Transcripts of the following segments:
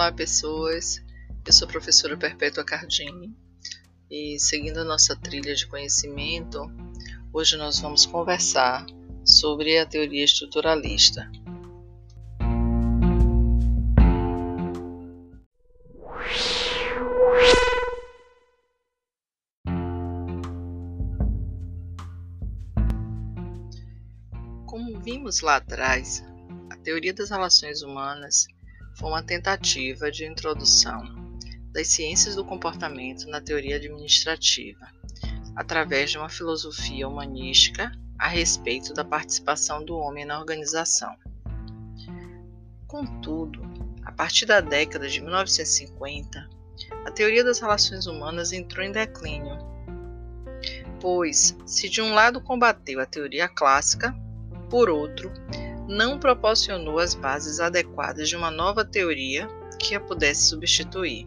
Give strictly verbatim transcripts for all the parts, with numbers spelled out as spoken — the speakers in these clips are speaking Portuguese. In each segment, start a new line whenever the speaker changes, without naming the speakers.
Olá, pessoas. Eu sou a professora Perpétua Cardini e, seguindo a nossa trilha de conhecimento, hoje nós vamos conversar sobre a teoria estruturalista. Como vimos lá atrás, a teoria das relações humanas foi uma tentativa de introdução das ciências do comportamento na teoria administrativa, através de uma filosofia humanística a respeito da participação do homem na organização. Contudo, a partir da década de mil novecentos e cinquenta, a teoria das relações humanas entrou em declínio, pois, se de um lado combateu a teoria clássica, por outro, não proporcionou as bases adequadas de uma nova teoria que a pudesse substituir.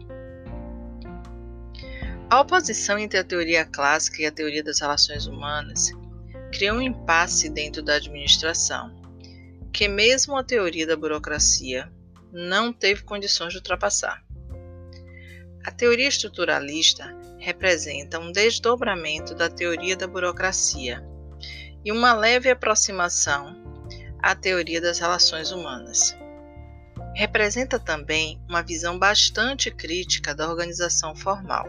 A oposição entre a teoria clássica e a teoria das relações humanas criou um impasse dentro da administração, que mesmo a teoria da burocracia não teve condições de ultrapassar. A teoria estruturalista representa um desdobramento da teoria da burocracia e uma leve aproximação à teoria das relações humanas. Representa também uma visão bastante crítica da organização formal.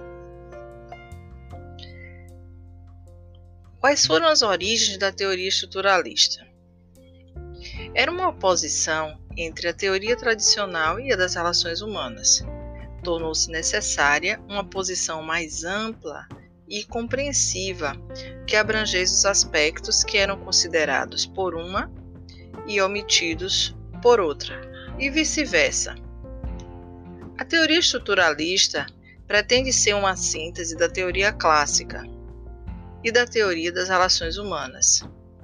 Quais foram as origens da teoria estruturalista? Era uma oposição entre a teoria tradicional e a das relações humanas. Tornou-se necessária uma posição mais ampla e compreensiva que abrangesse os aspectos que eram considerados por uma e omitidos por outra, e vice-versa. A teoria estruturalista pretende ser uma síntese da teoria clássica e da teoria das relações humanas,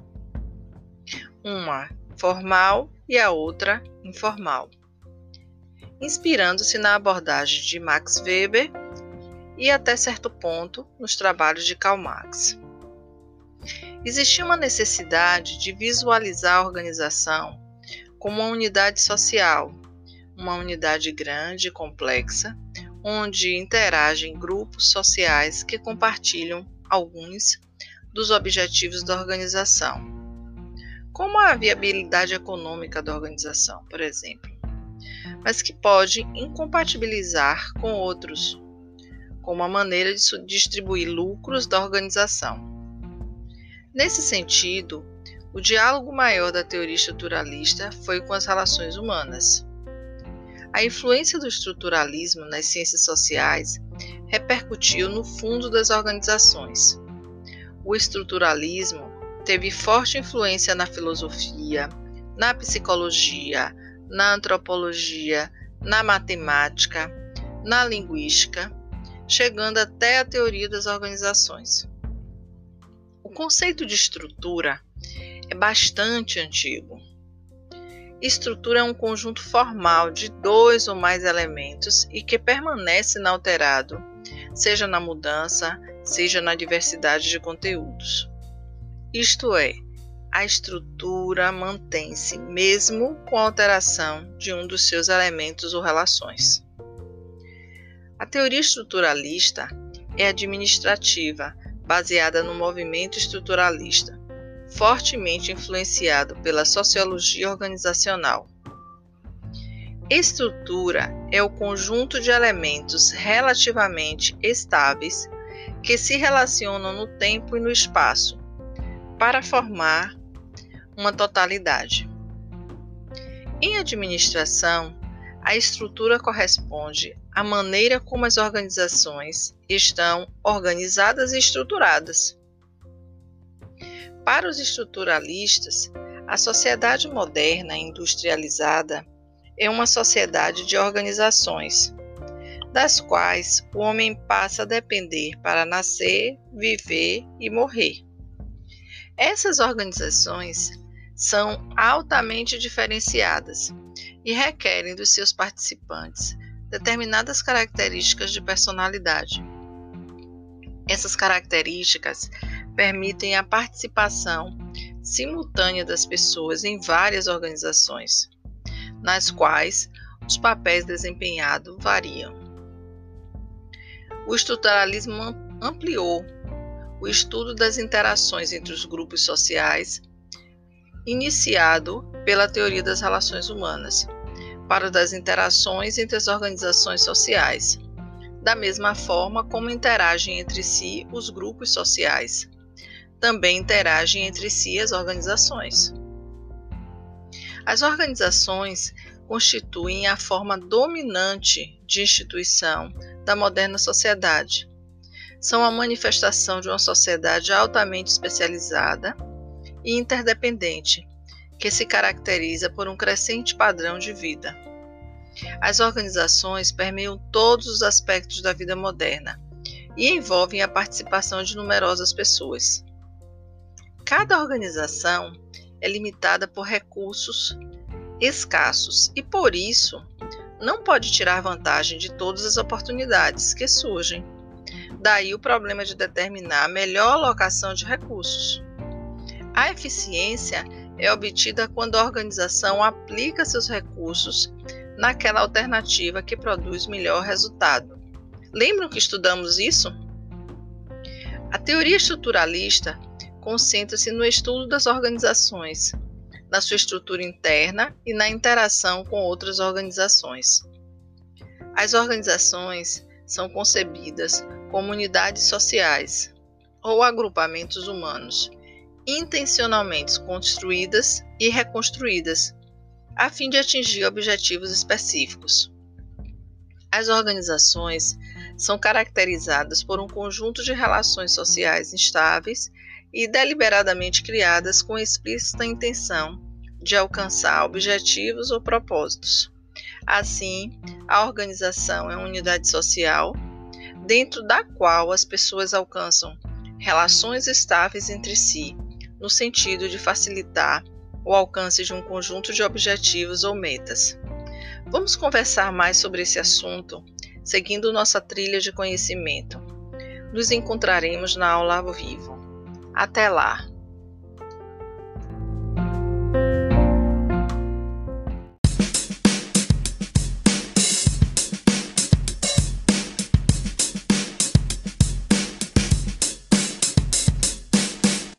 uma formal e a outra informal, inspirando-se na abordagem de Max Weber e, até certo ponto, nos trabalhos de Karl Marx. Existia uma necessidade de visualizar a organização como uma unidade social, uma unidade grande e complexa, onde interagem grupos sociais que compartilham alguns dos objetivos da organização, como a viabilidade econômica da organização, por exemplo, mas que pode incompatibilizar com outros, como a maneira de distribuir lucros da organização. Nesse sentido, o diálogo maior da teoria estruturalista foi com as relações humanas. A influência do estruturalismo nas ciências sociais repercutiu no fundo das organizações. O estruturalismo teve forte influência na filosofia, na psicologia, na antropologia, na matemática, na linguística, chegando até a teoria das organizações. O conceito de estrutura é bastante antigo. Estrutura é um conjunto formal de dois ou mais elementos e que permanece inalterado, seja na mudança, seja na diversidade de conteúdos. Isto é, a estrutura mantém-se mesmo com a alteração de um dos seus elementos ou relações. A teoria estruturalista é administrativa, baseada no movimento estruturalista, fortemente influenciado pela sociologia organizacional. Estrutura é o conjunto de elementos relativamente estáveis que se relacionam no tempo e no espaço para formar uma totalidade. Em administração, a estrutura corresponde à maneira como as organizações estão organizadas e estruturadas. Para os estruturalistas, a sociedade moderna e industrializada é uma sociedade de organizações, das quais o homem passa a depender para nascer, viver e morrer. Essas organizações são altamente diferenciadas e requerem dos seus participantes determinadas características de personalidade. Essas características permitem a participação simultânea das pessoas em várias organizações, nas quais os papéis desempenhados variam. O estruturalismo ampliou o estudo das interações entre os grupos sociais, iniciado pela teoria das relações humanas, para o das interações entre as organizações sociais, da mesma forma como interagem entre si os grupos sociais. Também interagem entre si as organizações. As organizações constituem a forma dominante de instituição da moderna sociedade. São a manifestação de uma sociedade altamente especializada e interdependente, que se caracteriza por um crescente padrão de vida. As organizações permeiam todos os aspectos da vida moderna e envolvem a participação de numerosas pessoas. Cada organização é limitada por recursos escassos e, por isso, não pode tirar vantagem de todas as oportunidades que surgem. Daí o problema de determinar a melhor alocação de recursos. A eficiência é obtida quando a organização aplica seus recursos naquela alternativa que produz melhor resultado. Lembram que estudamos isso? A teoria estruturalista concentra-se no estudo das organizações, na sua estrutura interna e na interação com outras organizações. As organizações são concebidas como unidades sociais ou agrupamentos humanos, intencionalmente construídas e reconstruídas, a fim de atingir objetivos específicos. As organizações são caracterizadas por um conjunto de relações sociais instáveis e deliberadamente criadas com explícita intenção de alcançar objetivos ou propósitos. Assim, a organização é uma unidade social dentro da qual as pessoas alcançam relações estáveis entre si, no sentido de facilitar o alcance de um conjunto de objetivos ou metas. Vamos conversar mais sobre esse assunto, seguindo nossa trilha de conhecimento. Nos encontraremos na aula ao vivo. Até lá!